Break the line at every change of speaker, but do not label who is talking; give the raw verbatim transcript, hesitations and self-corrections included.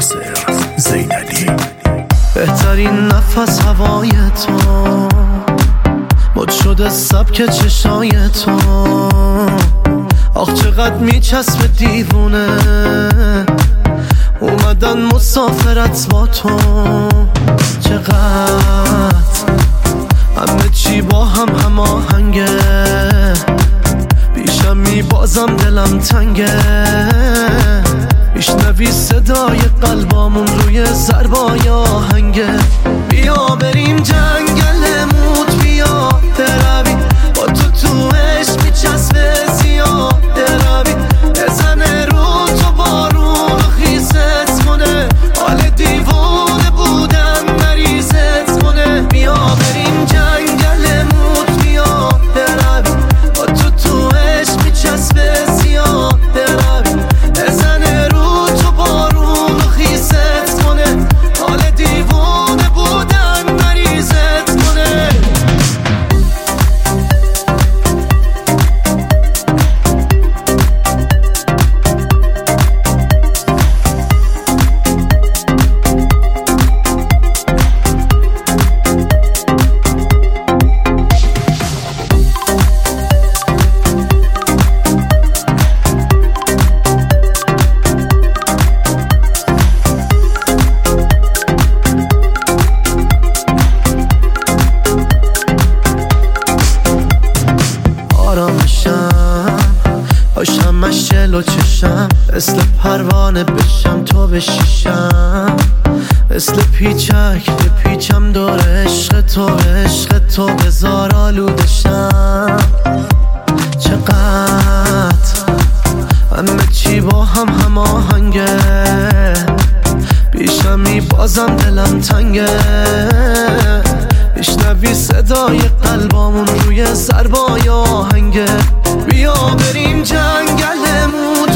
ناصر زینالی.
بهترین نفس هوای تو، مد شده سبک چشای تو. آخ چقدر میچسبه دیوونه، اومدن مسافرت با تو. چقدر همه چی با هم هماهنگه، بیشم میبازم دلم تنگه. میشنوی صدای قلبامون روی ضربای آهنگه. بیا بریم جنگل موت، بیا بروی با تو تو عشق میچسبه زیاد بروی. بزنه رو تو بارون و خیست کنه، حال دیوونه بودن مریضت کنه. بیا بریم جنگل موت، بیا بروی با تو تو عشق میچسبه زیاد بروی. بزنه رو تو بارون و خیست کنه، حال دیوونه بودن مریضت کنه. باشم مشل و چشم، مثل پروانه بشم تو بشیشم. مثل پیچک پیچم دور عشق تو، عشق تو بزار آلودشم. چقدر همه چی با هم هماهنگه، بیشم میبازم دلم تنگه. میشنوی صدای قلبامون روی ضربای آهنگه. بیا بریم جنگل موت،